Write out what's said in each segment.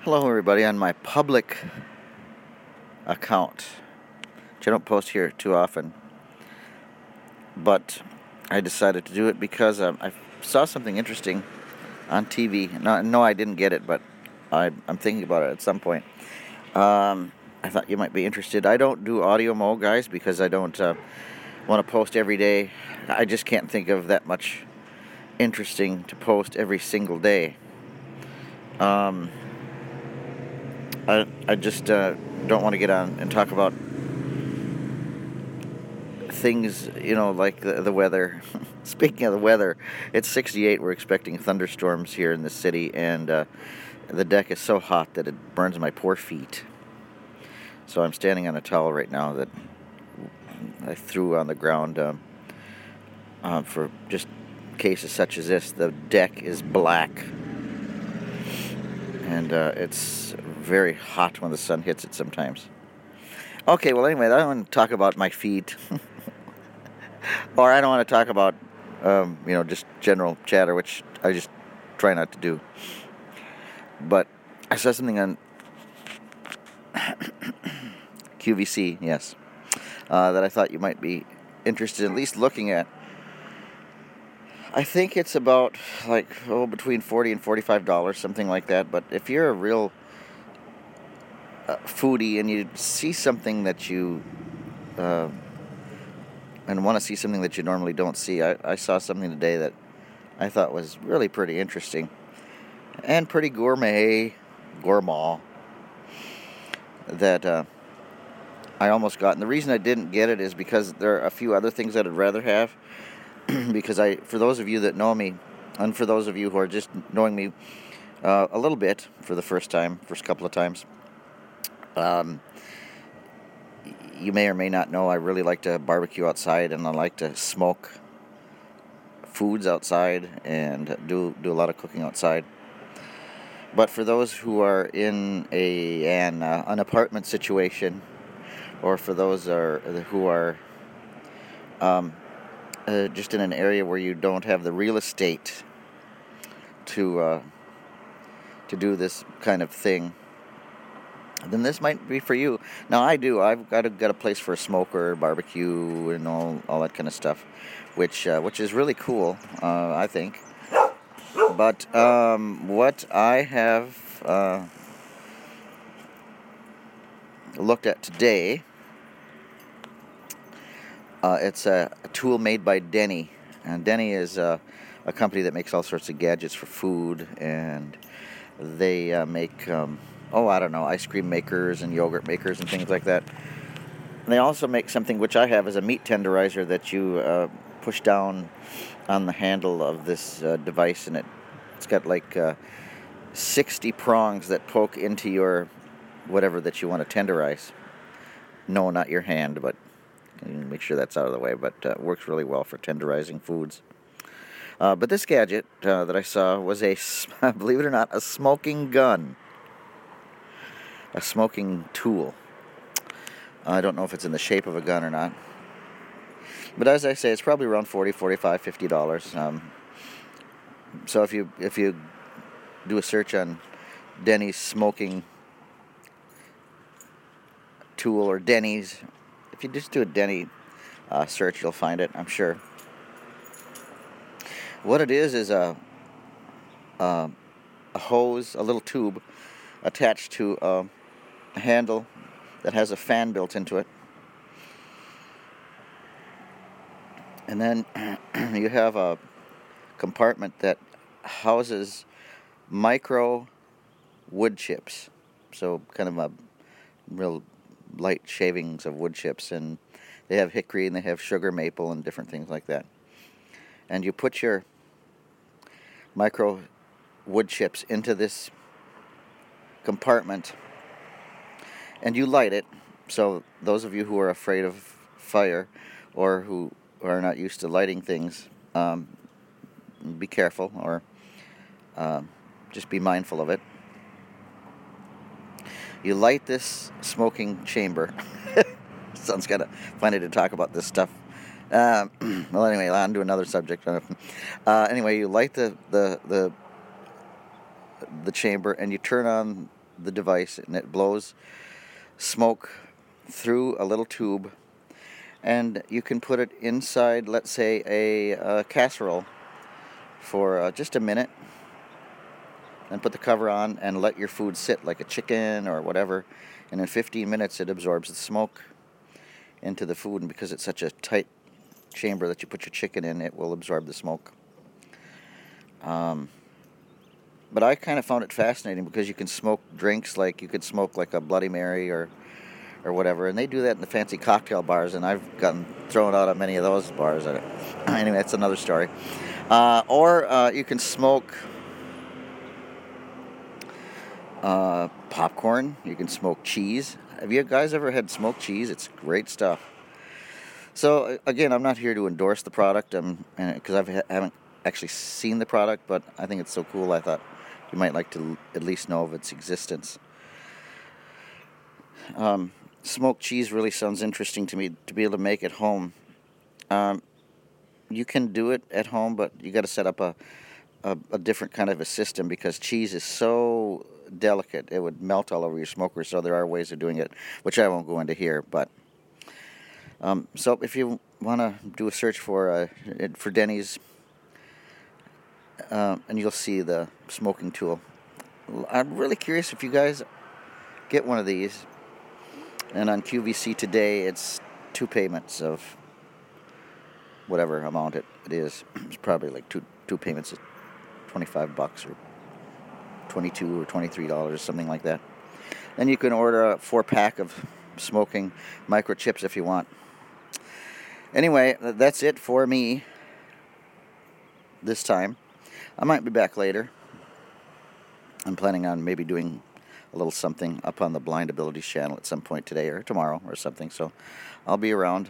Hello, everybody, on my public account, which I don't post here too often, but I decided to do it because I saw something interesting on TV. No, I didn't get it, but I'm thinking about it at some point. I thought you might be interested. I don't do audio mo, guys, because I don't want to post every day. I just can't think of that much interesting to post every single day. I just don't want to get on and talk about things, like the weather. Speaking of the weather, it's 68. We're expecting thunderstorms here in the city, and the deck is so hot that it burns my poor feet. So I'm standing on a towel right now that I threw on the ground for just cases such as this. The deck is black, and it's very hot when the sun hits it sometimes. Okay, well, anyway, I don't want to talk about my feet, or I don't want to talk about, just general chatter, which I just try not to do. But I saw something on QVC, yes, that I thought you might be interested in at least looking at. I think it's about between $40 and $45, something like that. But if you're a real foodie and you see something that you and want to see something that you normally don't see, I saw something today that I thought was really pretty interesting and pretty gourmet that I almost got. And the reason I didn't get it is because there are a few other things that I'd rather have. Because for those of you that know me, and for those of you who are just knowing me a little bit for the first couple of times, you may or may not know I really like to barbecue outside, and I like to smoke foods outside and do a lot of cooking outside. But for those who are in an apartment situation, or for those who are just in an area where you don't have the real estate to do this kind of thing, then this might be for you. Now I do. I've got a place for a smoker, barbecue, and all that kind of stuff, which is really cool, I think. But what I have looked at today, it's a tool made by Denny. And Denny is a company that makes all sorts of gadgets for food, and they make ice cream makers and yogurt makers and things like that. And they also make something which I have as a meat tenderizer that you push down on the handle of this device, and it's got 60 prongs that poke into your whatever that you want to tenderize. No, not your hand, but make sure that's out of the way. But it works really well for tenderizing foods. But this gadget that I saw was believe it or not, a smoking gun. A smoking tool. I don't know if it's in the shape of a gun or not. But as I say, it's probably around $40, $45, $50. So if you do a search on Denny's smoking tool, or Denny's, if you just do a Denny search, you'll find it, I'm sure. What it is a hose, a little tube attached to a handle that has a fan built into it. And then you have a compartment that houses micro wood chips. So kind of a real light shavings of wood chips. And they have hickory and they have sugar maple and different things like that. And you put your micro wood chips into this compartment and you light it. So those of you who are afraid of fire or who are not used to lighting things, be careful, or just be mindful of it. You light this smoking chamber. Sounds kind of funny to talk about this stuff. Well, anyway, on to another subject. Anyway, you light the chamber and you turn on the device, and it blows smoke through a little tube, and you can put it inside, let's say, a casserole for just a minute, and put the cover on and let your food sit, like a chicken or whatever, and in 15 minutes it absorbs the smoke into the food, and because it's such a tight chamber that you put your chicken in, it will absorb the smoke. But I kind of found it fascinating because you can smoke drinks, like you could smoke like a Bloody Mary or whatever, and they do that in the fancy cocktail bars, and I've gotten thrown out of many of those bars. Anyway, that's another story. Or you can smoke popcorn. You can smoke cheese. Have you guys ever had smoked cheese? It's great stuff. So again, I'm not here to endorse the product, because I haven't actually seen the product, but I think it's so cool. I thought you might like to at least know of its existence. Smoked cheese really sounds interesting to me, to be able to make at home. You can do it at home, but you got to set up a different kind of a system, because cheese is so delicate. It would melt all over your smoker, so there are ways of doing it, which I won't go into here. But so if you want to do a search for Denny's, and you'll see the smoking tool. I'm really curious if you guys get one of these. And on QVC today, it's 2 payments of whatever amount it is. It's probably like two payments of $25 or $22 or $23, something like that. Then you can order a 4-pack of smoking microchips if you want. Anyway, that's it for me this time. I might be back later. I'm planning on maybe doing a little something up on the Blind Abilities channel at some point today or tomorrow or something, so I'll be around.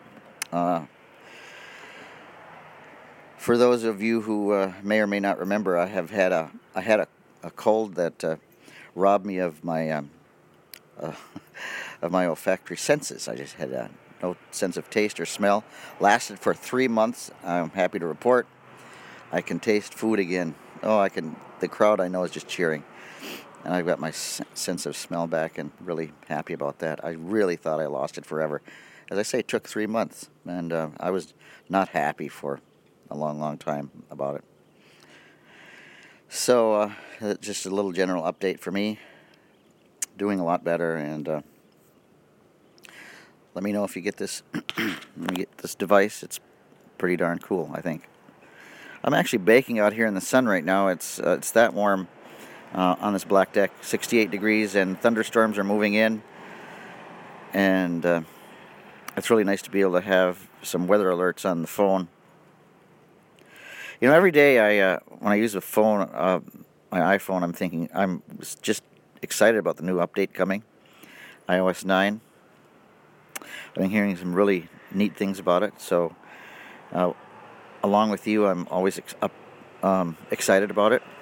For those of you who may or may not remember, I had a cold that robbed me of my olfactory senses. I just had no sense of taste or smell. Lasted for 3 months. I'm happy to report I can taste food again. The crowd I know is just cheering. And I've got my sense of smell back, and really happy about that. I really thought I lost it forever. As I say, it took 3 months, and I was not happy for a long, long time about it. So, just a little general update for me. Doing a lot better, and let me know if you get this. Device. It's pretty darn cool, I think. I'm actually baking out here in the sun right now. It's that warm. On this black deck, 68 degrees, and thunderstorms are moving in, and it's really nice to be able to have some weather alerts on the phone. Every day when I use the phone, my iPhone, I'm just excited about the new update coming, iOS 9. I've been hearing some really neat things about it, so along with you, I'm always excited about it.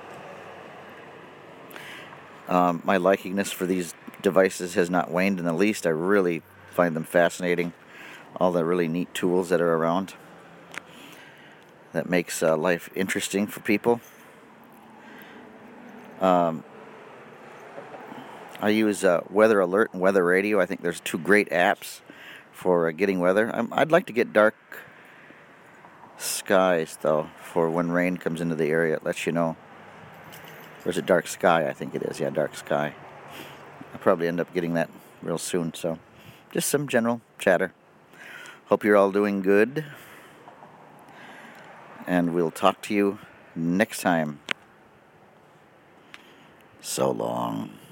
My likingness for these devices has not waned in the least. I really find them fascinating. All the really neat tools that are around. That makes life interesting for people. I use Weather Alert and Weather Radio. I think there's 2 great apps for getting weather. I'd like to get dark skies, though, for when rain comes into the area. It lets you know. Or is it Dark Sky? I think it is. Yeah, Dark Sky. I'll probably end up getting that real soon. So, just some general chatter. Hope you're all doing good. And we'll talk to you next time. So long.